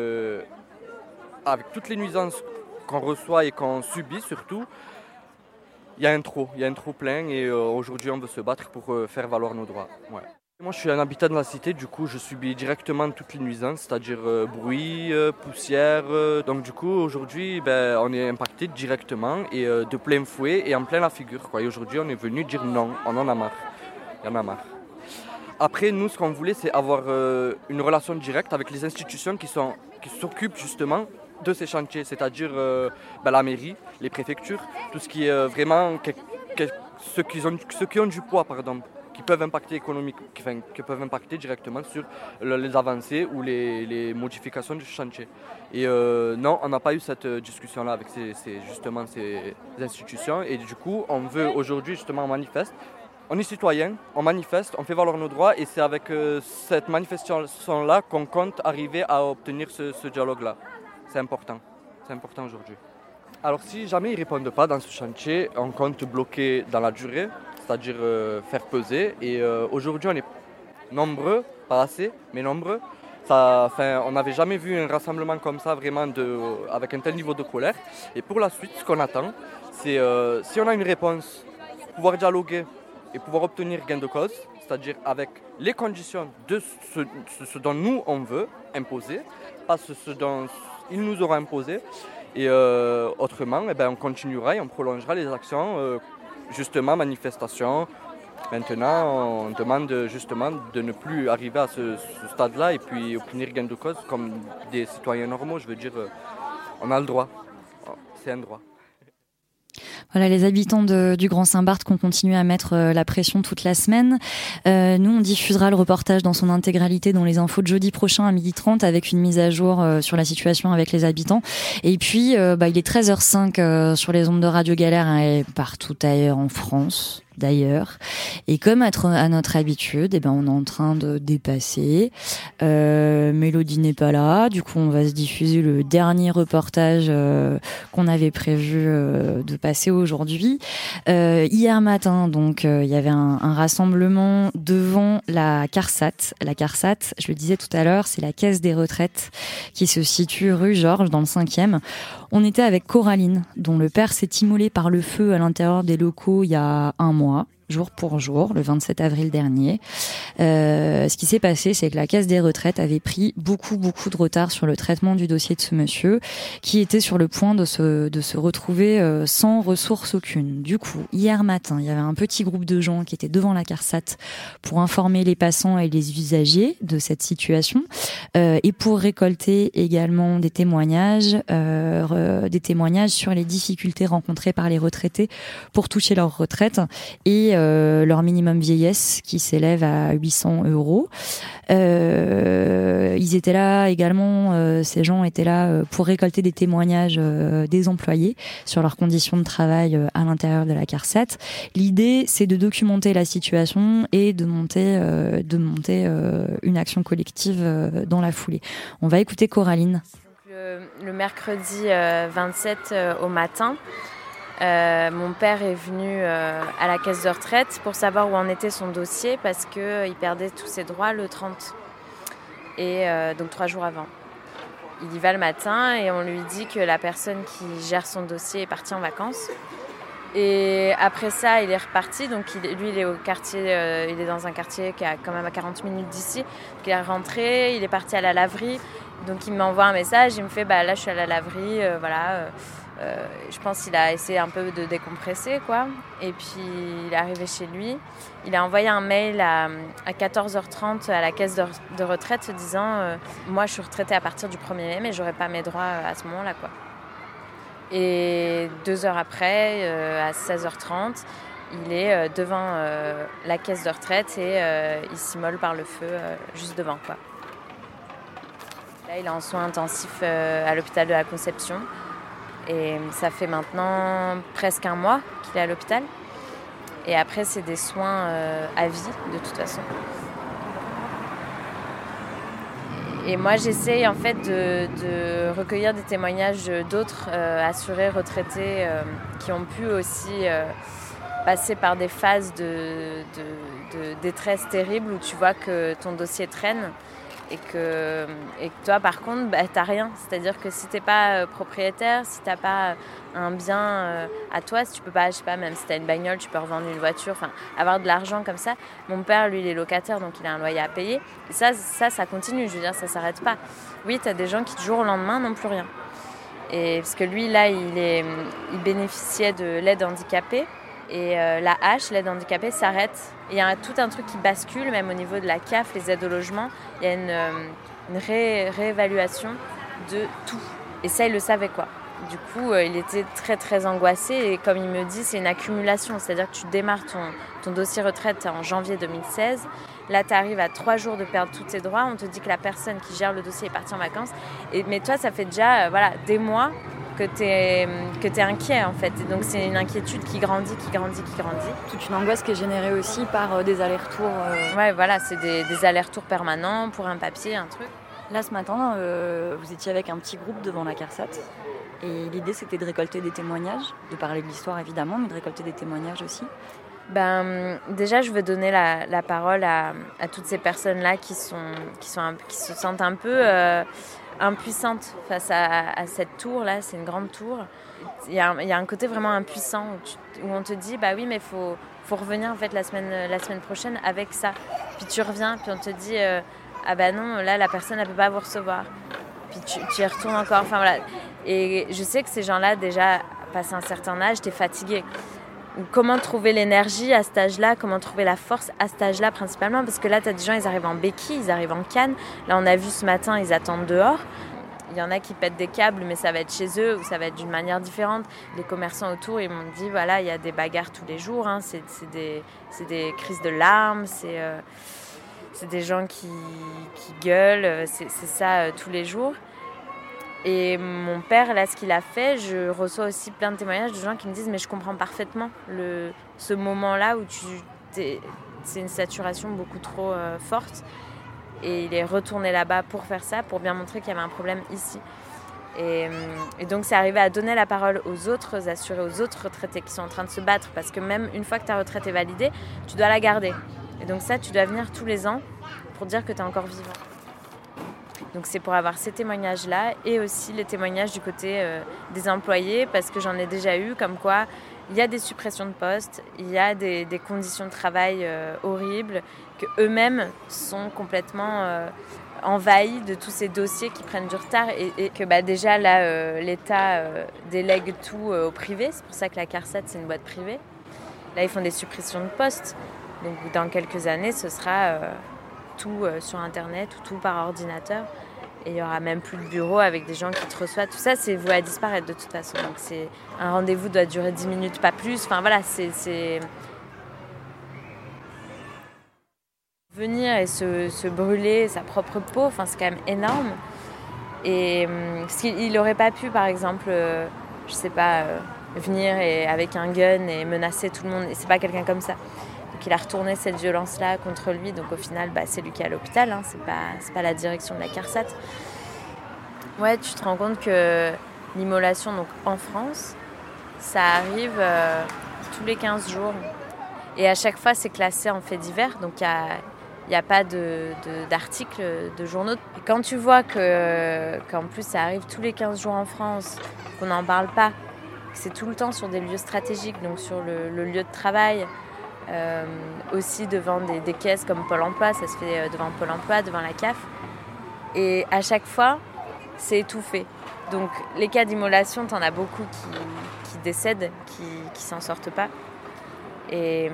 avec toutes les nuisances qu'on reçoit et qu'on subit surtout, il y a un trop, il y a un trop plein et euh, aujourd'hui on veut se battre pour euh, faire valoir nos droits. Ouais. Moi je suis un habitant de la cité, du coup je subis directement toutes les nuisances, c'est-à-dire euh, bruit, euh, poussière. Euh, donc du coup aujourd'hui ben, on est impacté directement et euh, de plein fouet et en plein la figure. Quoi. Et aujourd'hui on est venu dire non, on en a marre. Il y en a marre. Après nous ce qu'on voulait c'est avoir euh, une relation directe avec les institutions qui, sont, qui s'occupent justement de ces chantiers, c'est-à-dire euh, ben, la mairie, les préfectures, tout ce qui est euh, vraiment que, que, ceux, qui ont, ceux qui ont du poids, pardon, qui peuvent impacter économique, qui, enfin, qui peuvent impacter directement sur le, les avancées ou les, les modifications du chantier. Et euh, non, on n'a pas eu cette discussion-là avec ces, ces, justement ces institutions. Et du coup, on veut aujourd'hui justement on manifeste. On est citoyen, on manifeste, on fait valoir nos droits et c'est avec euh, cette manifestation-là qu'on compte arriver à obtenir ce, ce dialogue-là. C'est important, c'est important aujourd'hui. Alors si jamais ils ne répondent pas dans ce chantier, on compte bloquer dans la durée, c'est-à-dire euh, faire peser. Et euh, aujourd'hui on est nombreux, pas assez, mais nombreux. Ça, on n'avait jamais vu un rassemblement comme ça, vraiment de, avec un tel niveau de colère. Et pour la suite, ce qu'on attend, c'est euh, si on a une réponse, pouvoir dialoguer et pouvoir obtenir gain de cause, c'est-à-dire avec les conditions de ce, ce dont nous on veut imposer, pas ce, ce dont ils nous auront imposé. Et euh, autrement, eh ben, on continuera et on prolongera les actions, euh, justement, manifestations. Maintenant, on demande justement de ne plus arriver à ce, ce stade-là et puis obtenir gain de cause comme des citoyens normaux. Je veux dire, on a le droit. C'est un droit. Voilà, les habitants de, du Grand Saint-Barth qui ont continué à mettre euh, la pression toute la semaine. Euh, nous, on diffusera le reportage dans son intégralité dans les infos de jeudi prochain à midi trente avec une mise à jour euh, sur la situation avec les habitants. Et puis, euh, bah, il est treize heures cinq euh, sur les ondes de Radio Galère hein, et partout ailleurs en France. d'ailleurs. Et comme à, tr- à notre habitude, eh ben, on est en train de dépasser. Euh, Mélodie n'est pas là, du coup on va se diffuser le dernier reportage euh, qu'on avait prévu euh, de passer aujourd'hui. Euh, hier matin, donc, il euh, y avait un, un rassemblement devant la CARSAT. La CARSAT, je le disais tout à l'heure, c'est la caisse des retraites qui se situe rue Georges, dans le cinquième. On était avec Coraline, dont le père s'est immolé par le feu à l'intérieur des locaux il y a un mois, jour pour jour, le vingt-sept avril dernier. Euh, ce qui s'est passé, c'est que la Caisse des retraites avait pris beaucoup, beaucoup de retard sur le traitement du dossier de ce monsieur, qui était sur le point de se, de se retrouver euh, sans ressources aucune. Du coup, hier matin, il y avait un petit groupe de gens qui étaient devant la CARSAT pour informer les passants et les usagers de cette situation, euh, et pour récolter également des témoignages, euh, des témoignages sur les difficultés rencontrées par les retraités pour toucher leur retraite et euh, leur minimum vieillesse qui s'élève à huit cents euros. Euh, ils étaient là également, euh, ces gens étaient là euh, pour récolter des témoignages euh, des employés sur leurs conditions de travail euh, à l'intérieur de la CARSAT. L'idée, c'est de documenter la situation et de monter, euh, de monter euh, une action collective euh, dans la foulée. On va écouter Coraline. Le, le mercredi euh, vingt-sept euh, au matin, Euh, mon père est venu euh, à la caisse de retraite pour savoir où en était son dossier parce qu'il euh, perdait tous ses droits le trente, et euh, donc trois jours avant. Il y va le matin et on lui dit que la personne qui gère son dossier est partie en vacances. Et après ça, il est reparti. Donc il, lui, il est au quartier, euh, il est dans un quartier qui est quand même à quarante minutes d'ici. Donc il est rentré, il est parti à la laverie. Donc il m'envoie un message, il me fait bah là je suis à la laverie, euh, voilà. Euh, Euh, je pense qu'il a essayé un peu de décompresser, quoi. Et puis, il est arrivé chez lui. Il a envoyé un mail à, à quatorze heures trente à la caisse de, de retraite se disant euh, « Moi, je suis retraitée à partir du premier mai, mais je n'aurai pas mes droits à ce moment-là, quoi. » Et deux heures après, euh, à seize heures trente, il est euh, devant euh, la caisse de retraite et euh, il s'immole par le feu euh, juste devant, quoi. Là, il est en soins intensifs euh, à l'hôpital de la Conception. Et ça fait maintenant presque un mois qu'il est à l'hôpital. Et après, c'est des soins euh, à vie, de toute façon. Et moi, j'essaye en fait de, de recueillir des témoignages d'autres euh, assurés retraités euh, qui ont pu aussi euh, passer par des phases de, de, de détresse terrible où tu vois que ton dossier traîne. Et que, et que toi, par contre, bah, t'as rien. C'est-à-dire que si t'es pas euh, propriétaire, si t'as pas un bien euh, à toi, si tu peux pas, je sais pas, même si t'as une bagnole, tu peux revendre une voiture, enfin, avoir de l'argent comme ça. Mon père, lui, il est locataire, donc il a un loyer à payer. Et ça, ça, ça continue, je veux dire, ça s'arrête pas. Oui, t'as des gens qui, du jour au lendemain, n'ont plus rien. Et parce que lui, là, il, est, il bénéficiait de l'aide handicapée. Et euh, la hache, l'aide handicapée, s'arrête. Il y a un, tout un truc qui bascule, même au niveau de la C A F, les aides au logement. Il y a une, euh, une ré, réévaluation de tout. Et ça, il le savait, quoi. Du coup, euh, il était très, très angoissé. Et comme il me dit, c'est une accumulation. C'est-à-dire que tu démarres ton, ton dossier retraite en janvier deux mille seize. Là, tu arrives à trois jours de perdre tous tes droits. On te dit que la personne qui gère le dossier est partie en vacances. Et, mais toi, ça fait déjà euh, voilà, des mois que tu es que tu es inquiet, en fait. Et donc, c'est une inquiétude qui grandit, qui grandit, qui grandit. Toute une angoisse qui est générée aussi par euh, des allers-retours. Euh... Ouais, voilà, c'est des, des allers-retours permanents pour un papier, un truc. Là, ce matin, euh, vous étiez avec un petit groupe devant la CARSAT. Et l'idée, c'était de récolter des témoignages, de parler de l'histoire, évidemment, mais de récolter des témoignages aussi. Ben, déjà, je veux donner la, la parole à, à toutes ces personnes-là qui, sont, qui, sont un, qui se sentent un peu euh, impuissantes face à, à cette tour-là. C'est une grande tour. Il y a, il y a un côté vraiment impuissant où, tu, où on te dit, bah oui, mais il faut, faut revenir en fait, la, semaine, la semaine prochaine avec ça. Puis tu reviens, puis on te dit, euh, ah bah non, là, la personne, elle ne peut pas vous recevoir. Puis tu, tu y retournes encore. Enfin, voilà. Et je sais que ces gens-là, déjà, passé un certain âge, t'es fatigué. Comment trouver l'énergie à cet âge-là, comment trouver la force à cet âge-là principalement, parce que là, tu as des gens, ils arrivent en béquille, ils arrivent en canne. Là, on a vu ce matin, ils attendent dehors. Il y en a qui pètent des câbles, mais ça va être chez eux ou ça va être d'une manière différente. Les commerçants autour, ils m'ont dit, voilà, il y a des bagarres tous les jours, hein. c'est, c'est, des, c'est des crises de larmes, c'est, euh, c'est des gens qui, qui gueulent, c'est, c'est ça euh, tous les jours. Et mon père, là, ce qu'il a fait, je reçois aussi plein de témoignages de gens qui me disent « mais je comprends parfaitement le, ce moment-là où tu, t'es, c'est une saturation beaucoup trop euh, forte. » Et il est retourné là-bas pour faire ça, pour bien montrer qu'il y avait un problème ici. Et, et donc c'est arrivé à donner la parole aux autres assurés, aux autres retraités qui sont en train de se battre, parce que même une fois que ta retraite est validée, tu dois la garder. Et donc ça, tu dois venir tous les ans pour dire que tu es encore vivant. Donc c'est pour avoir ces témoignages-là et aussi les témoignages du côté euh, des employés, parce que j'en ai déjà eu, comme quoi il y a des suppressions de postes, il y a des, des conditions de travail euh, horribles, qu'eux-mêmes sont complètement euh, envahis de tous ces dossiers qui prennent du retard et, et que bah, déjà là, euh, l'État euh, délègue tout euh, au privé, c'est pour ça que la CARSAT c'est une boîte privée. Là ils font des suppressions de postes, donc dans quelques années ce sera euh, tout euh, sur internet ou tout par ordinateur. Et il n'y aura même plus de bureau avec des gens qui te reçoivent. Tout ça, c'est voué à disparaître de toute façon. Donc c'est, un rendez-vous doit durer dix minutes, pas plus. Enfin voilà, c'est... c'est... Venir et se, se brûler sa propre peau, enfin, c'est quand même énorme. Et parce qu'il n'aurait pas pu, par exemple, euh, je sais pas, euh, venir et, avec un gun et menacer tout le monde. Et c'est pas quelqu'un comme ça. Donc il a retourné cette violence-là contre lui. Donc au final, bah, c'est lui qui est à l'hôpital. Hein, c'est pas, c'est pas la direction de la CARSAT. Ouais, tu te rends compte que l'immolation, donc en France, ça arrive euh, tous les quinze jours. Et à chaque fois, c'est classé en fait divers. Donc il y a... Il n'y a pas de, de, d'articles de journaux. Et quand tu vois que, qu'en plus ça arrive tous les quinze jours en France, qu'on n'en parle pas, que c'est tout le temps sur des lieux stratégiques, donc sur le, le lieu de travail, euh, aussi devant des, des caisses comme Pôle emploi, ça se fait devant Pôle emploi, devant la C A F. Et à chaque fois, c'est étouffé. Donc les cas d'immolation, t'en as beaucoup qui, qui décèdent, qui ne s'en sortent pas. Et,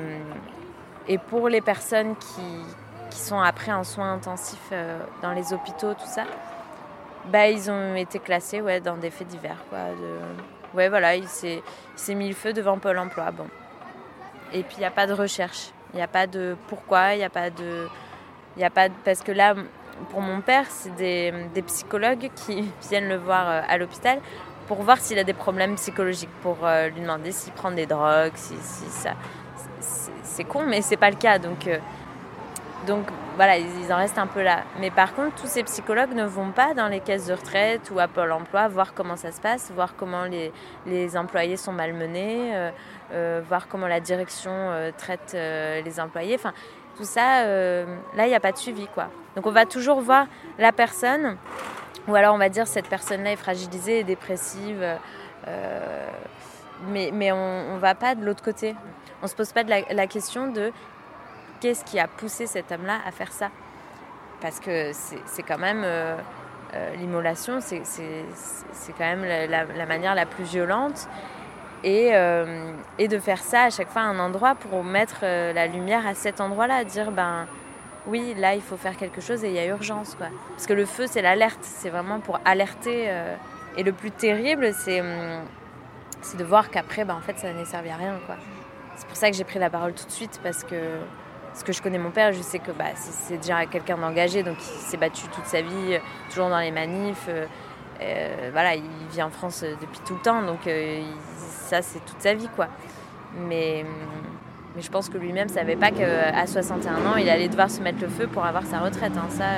et pour les personnes qui... qui sont après en soins intensifs euh, dans les hôpitaux, tout ça, bah, ils ont été classés ouais, dans des faits divers. Quoi, de... Ouais, voilà, il s'est, il s'est mis le feu devant Pôle emploi. Bon. Et puis, il n'y a pas de recherche. Il n'y a pas de pourquoi, il n'y a pas de... Y a pas de... Parce que là, pour mon père, c'est des, des psychologues qui viennent le voir à l'hôpital pour voir s'il a des problèmes psychologiques, pour euh, lui demander s'il prend des drogues, si, si ça... C'est, c'est con, mais c'est pas le cas, donc... Euh, Donc voilà, ils en restent un peu là. Mais par contre, tous ces psychologues ne vont pas dans les caisses de retraite ou à Pôle emploi voir comment ça se passe, voir comment les, les employés sont malmenés, euh, euh, voir comment la direction euh, traite euh, les employés. Enfin, tout ça, euh, là, il n'y a pas de suivi, quoi. Donc on va toujours voir la personne, ou alors on va dire cette personne-là est fragilisée et dépressive, euh, mais, mais on ne va pas de l'autre côté. On ne se pose pas de la, la question de... Qu'est-ce qui a poussé cet homme-là à faire ça ? Parce que c'est, c'est quand même... Euh, euh, l'immolation, c'est, c'est, c'est quand même la, la, la manière la plus violente. Et, euh, et de faire ça à chaque fois à un endroit pour mettre euh, la lumière à cet endroit-là. Dire, ben oui, là, il faut faire quelque chose et il y a urgence, quoi. Parce que le feu, c'est l'alerte. C'est vraiment pour alerter. Euh, et le plus terrible, c'est, hum, c'est de voir qu'après, ben, en fait, ça n'est servi à rien, quoi. C'est pour ça que j'ai pris la parole tout de suite, parce que... Parce que je connais mon père, je sais que bah, c'est, c'est déjà quelqu'un d'engagé, donc il s'est battu toute sa vie, euh, toujours dans les manifs. Euh, euh, voilà, il vit en France depuis tout le temps, donc euh, il, ça, c'est toute sa vie, quoi. Mais, mais je pense que lui-même ne savait pas qu'à soixante et un ans, il allait devoir se mettre le feu pour avoir sa retraite. Hein, ça,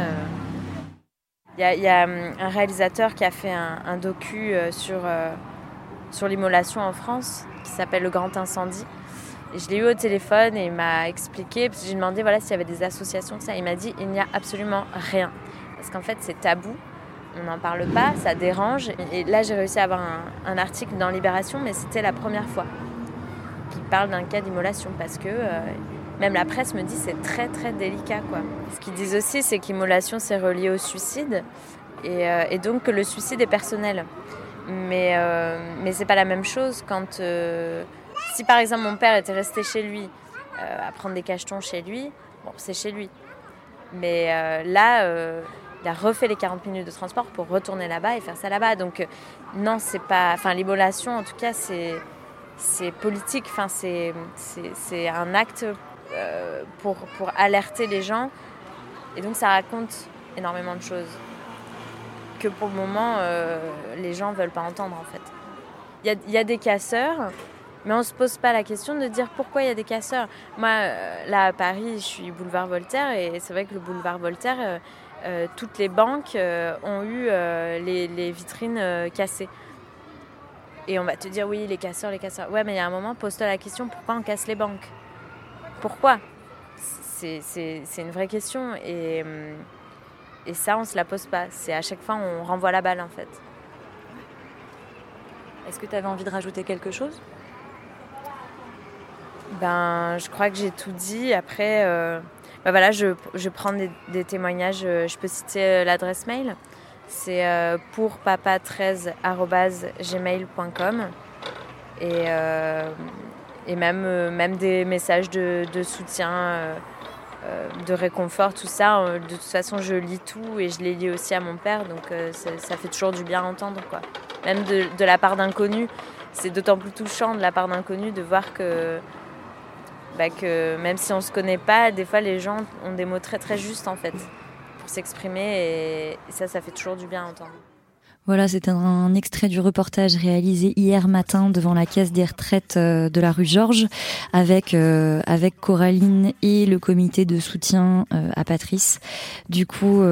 il euh... y, y a un réalisateur qui a fait un, un docu euh, sur, euh, sur l'immolation en France, qui s'appelle Le Grand Incendie. Et je l'ai eu au téléphone et il m'a expliqué, parce que j'ai demandé voilà, s'il y avait des associations, ça. Il m'a dit il n'y a absolument rien. Parce qu'en fait, c'est tabou, on n'en parle pas, ça dérange. Et là, j'ai réussi à avoir un, un article dans Libération, mais c'était la première fois qu'il parle d'un cas d'immolation. Parce que euh, même la presse me dit c'est très, très délicat, quoi. Ce qu'ils disent aussi, c'est qu'immolation, c'est relié au suicide. Et, euh, et donc, que le suicide est personnel. Mais, euh, mais c'est pas la même chose quand... Euh, Si par exemple mon père était resté chez lui, euh, à prendre des cachetons chez lui, bon c'est chez lui. Mais euh, là, euh, il a refait les quarante minutes de transport pour retourner là-bas et faire ça là-bas. Donc euh, non, c'est pas... Enfin, l'immolation, en tout cas, c'est, c'est politique. Enfin, c'est, c'est, c'est un acte euh, pour, pour alerter les gens. Et donc ça raconte énormément de choses. que pour le moment, euh, les gens ne veulent pas entendre en fait. Il y a, il y a des casseurs, mais on ne se pose pas la question de dire pourquoi il y a des casseurs. Moi, euh, là à Paris, je suis boulevard Voltaire, et c'est vrai que le boulevard Voltaire, euh, euh, toutes les banques euh, ont eu euh, les, les vitrines euh, cassées. Et on va te dire oui, les casseurs, les casseurs. Ouais, mais il y a un moment, pose-toi la question, pourquoi on casse les banques ? Pourquoi ? c'est, c'est, c'est une vraie question, et, et ça, on ne se la pose pas. C'est à chaque fois, on renvoie la balle en fait. Est-ce que tu avais envie de rajouter quelque chose ? Ben, je crois que j'ai tout dit. Après, euh, ben voilà, je, je prends des, des témoignages. Je peux citer l'adresse mail. C'est euh, pour papa treize arobase gmail point com. Et, euh, et même, euh, même des messages de, de soutien, euh, euh, de réconfort, tout ça. Euh, de toute façon, je lis tout et je les lis aussi à mon père. Donc, euh, ça, ça fait toujours du bien à entendre, quoi. Même de, de la part d'inconnus. C'est d'autant plus touchant de la part d'inconnus de voir que, bah, que même si on ne se connaît pas, des fois les gens ont des mots très très justes en fait pour s'exprimer, et, et ça, ça fait toujours du bien à entendre. Voilà, c'était un extrait du reportage réalisé hier matin devant la caisse des retraites de la rue Georges avec euh, avec Coraline et le comité de soutien euh, à Patrice. Du coup,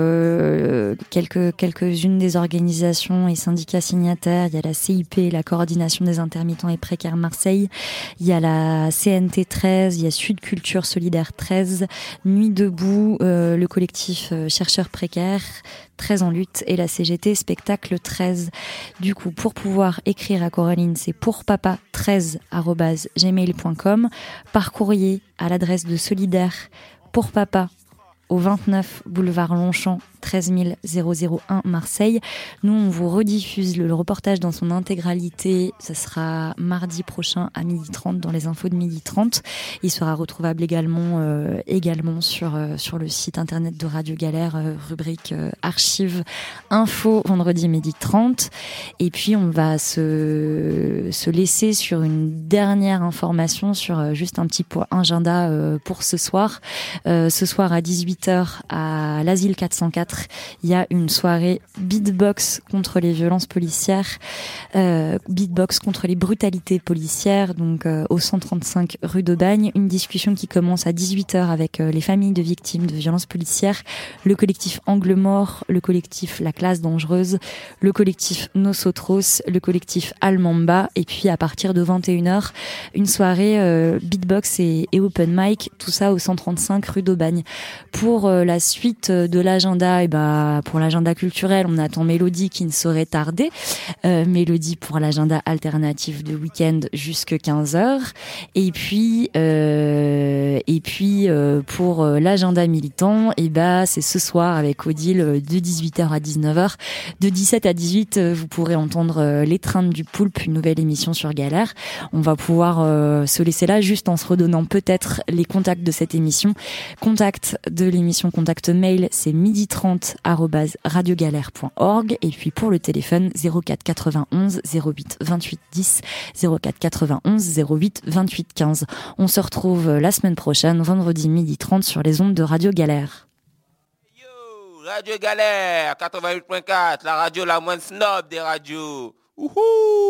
euh, quelques quelques-unes des organisations et syndicats signataires, il y a la C I P, la coordination des intermittents et précaires Marseille, il y a la C N T treize, il y a Sud Culture Solidaire treize, Nuit debout, euh, le collectif euh, chercheurs précaires, treize en lutte, et la C G T Spectacle treize. Du coup, pour pouvoir écrire à Coraline, c'est pour papa treize arobase gmail point com, par courrier à l'adresse de Solidaire pour papa au vingt-neuf boulevard Longchamp, treize mille un Marseille. Nous, on vous rediffuse le, le reportage dans son intégralité. Ça sera mardi prochain à midi trente dans les infos de midi trente. Il sera retrouvable également, euh, également sur, euh, sur le site internet de Radio Galère, euh, rubrique euh, archives info, vendredi midi trente. Et puis, on va se, se laisser sur une dernière information, sur euh, juste un petit point agenda euh, pour ce soir. Euh, ce soir à dix-huit heures à l'Asile quatre cent quatre, il y a une soirée beatbox contre les violences policières, euh, beatbox contre les brutalités policières, donc euh, au cent trente-cinq rue d'Aubagne. Une discussion qui commence à dix-huit heures avec euh, les familles de victimes de violences policières, le collectif Angle Mort, le collectif La Classe Dangereuse, le collectif Nosotros, le collectif Almamba, et puis à partir de vingt et une heures, une soirée euh, beatbox et, et open mic, tout ça au cent trente-cinq rue d'Aubagne. Pour euh, la suite de l'agenda, et bah pour l'agenda culturel, on attend Mélodie qui ne saurait tarder. Euh, Mélodie pour l'agenda alternatif de week-end jusque quinze heures. Et puis euh, et puis euh, pour l'agenda militant, et bah c'est ce soir avec Odile de dix-huit heures à dix-neuf heures. De dix-sept à dix-huit, vous pourrez entendre L'étreinte du poulpe, une nouvelle émission sur Galère. On va pouvoir euh, se laisser là juste en se redonnant peut-être les contacts de cette émission. Contact de l'émission, contact mail, c'est midi trente arobase radiogalère point org, et puis pour le téléphone zéro quatre quatre-vingt-onze zéro huit vingt-huit dix, zéro quatre quatre-vingt-onze zéro huit vingt-huit quinze. On se retrouve la semaine prochaine, vendredi midi trente sur les ondes de Radio Galère. Yo, Radio Galère quatre-vingt-huit point quatre, la radio la moins snob des radios. Wouhou!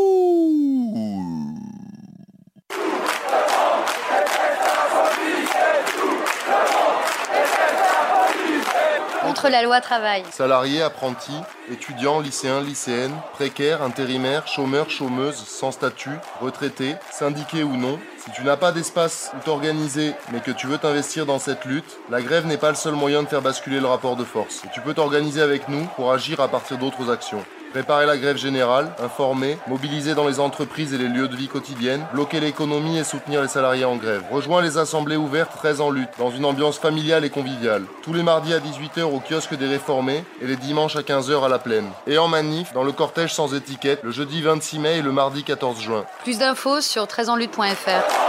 Contre la loi travail. Salariés, apprentis, étudiants, lycéens, lycéennes, précaires, intérimaires, chômeurs, chômeuses, sans statut, retraités, syndiqués ou non, si tu n'as pas d'espace où t'organiser mais que tu veux t'investir dans cette lutte, la grève n'est pas le seul moyen de faire basculer le rapport de force. Et tu peux t'organiser avec nous pour agir à partir d'autres actions. Préparer la grève générale, informer, mobiliser dans les entreprises et les lieux de vie quotidienne, bloquer l'économie et soutenir les salariés en grève. Rejoins les assemblées ouvertes treize en lutte, dans une ambiance familiale et conviviale. Tous les mardis à dix-huit heures au kiosque des Réformés et les dimanches à quinze heures à la Plaine. Et en manif, dans le cortège sans étiquette, le jeudi vingt-six mai et le mardi quatorze juin. Plus d'infos sur treize en lutte point f r.